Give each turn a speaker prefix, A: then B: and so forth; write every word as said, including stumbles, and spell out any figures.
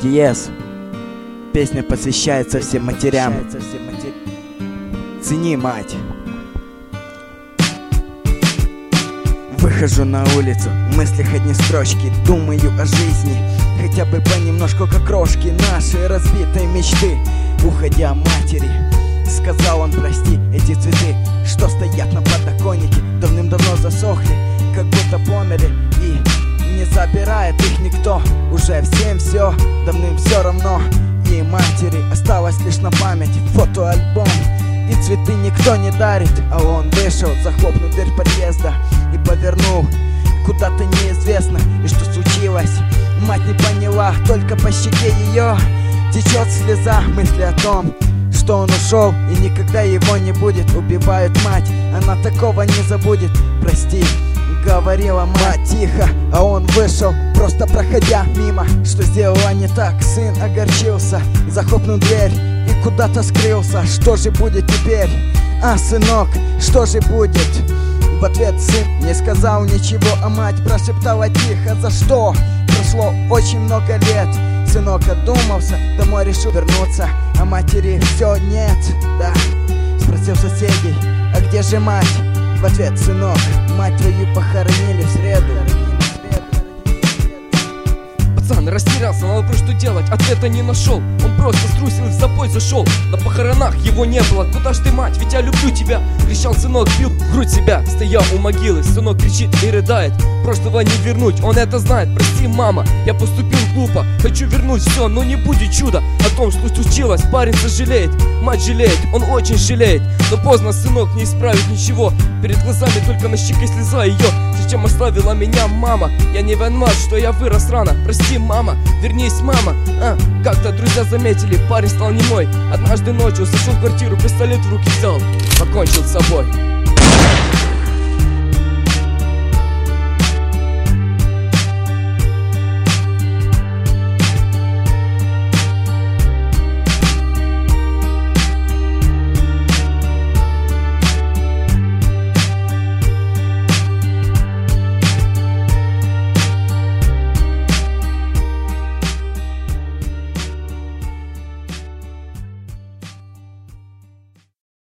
A: диез. Песня посвящается всем матерям. Цени, мать. Выхожу на улицу, в мыслях одни строчки. Думаю о жизни, хотя бы понемножку, как крошки нашей разбитой мечты. Уходя матери, сказал он: прости, эти цветы, что стоят на подоконнике, давным-давно засохли, как будто померли, и не забирает их никто. Уже всем все, давным все равно. И матери осталось лишь на память фотоальбом. И цветы никто не дарит, а он вышел, захлопнул дверь подъезда и повернул куда-то неизвестно. И что случилось, мать не поняла, только по щеке ее течет слеза. Мысли о том, что он ушел и никогда его не будет. Убивают мать, она такого не забудет. Прости, говорила мать тихо, а он вышел, просто проходя мимо. Что сделала не так, сын огорчился, захлопнул дверь и куда-то скрылся. Что же будет теперь? А, сынок, что же будет? В ответ сын не сказал ничего, а мать прошептала тихо: за что? Прошло очень много лет. Сынок одумался, домой решил вернуться, а матери все нет, да. Спросил соседей: а где же мать? В ответ: сынок, мать твою похоронили в среду.
B: Пацан растерялся, на вопрос, что делать, ответа не нашел. Он просто струсил и в запой зашел. На похоронах его не было. Куда ж ты, мать, ведь я люблю тебя. Кричал сынок, бил в грудь себя, стоял у могилы. Сынок кричит и рыдает: прошлого не вернуть, он это знает. Прости, мама, я поступил глупо, хочу вернуть все, но не будет чуда. О том, что случилось, парень сожалеет, мать жалеет, он очень жалеет. Но поздно, сынок, не исправит ничего. Перед глазами только на щеке слеза ее. Зачем оставила меня мама? Я не виноват, что я вырос рано. Прости, мама, вернись, мама. а, Как-то друзья заметили, парень стал немой. Однажды ночью зашел в квартиру, пистолет в руки взял, покончил с собой.